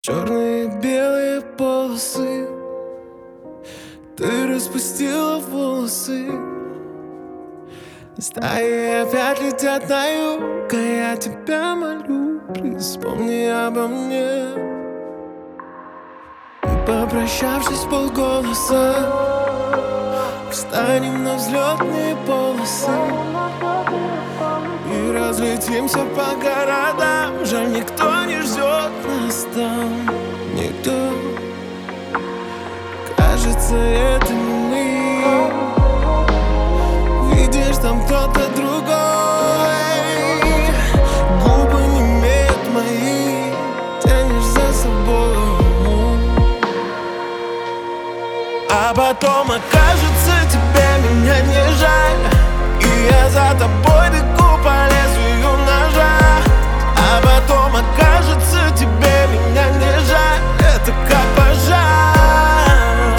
Черные и белые полосы, ты распустила волосы. Стаи опять летят на юг, а я тебя молю, вспомни обо мне. И попрощавшись полголоса, встанем на взлетные полосы и разлетимся по городам. Жаль, никто не ждет нас там, никто. Кажется, это не мы. Видишь, там кто-то другой. Губы немеют мои, тянешь за собой. А потом окажется, тебе меня не жаль, и я за тобой бегу по лезвию ножа. А потом окажется, тебе меня не жаль, это как пожар.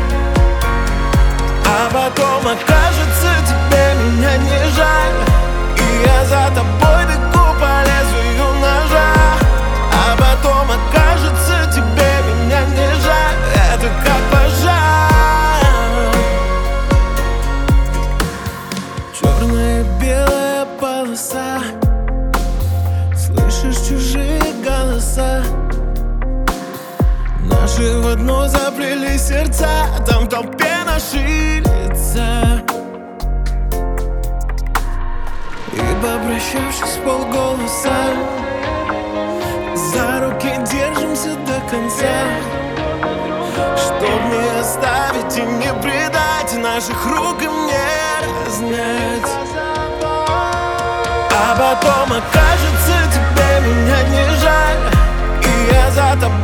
А потом окажется, тебе меня не жаль, и я за тобой бегу по лезвию ножа. А потом окажется, тебе меня не жаль, это как пожар. Черная и белая полоса, слышишь чужие голоса. Наши в одно заплели сердца, там в толпе наши лица. И попрощавшись полголоса, за руки держимся до конца, чтоб не оставить и не предать, наших рук им не разнять. А потом окажется, тебе меня не жаль, и я за тобой